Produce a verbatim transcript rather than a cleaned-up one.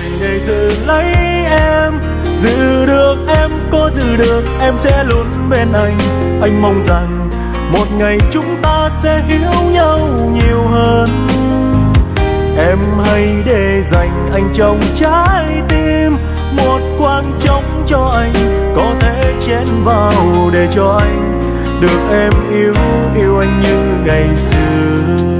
để giữ lấy em. Giữ được em, có giữ được em sẽ luôn bên anh. Anh mong rằng một ngày chúng ta sẽ hiểu nhau nhiều hơn. Em hãy để dành anh trong trái tim, một khoảng trống cho anh có thể chen vào để cho anh được em yêu, yêu anh như ngày xưa.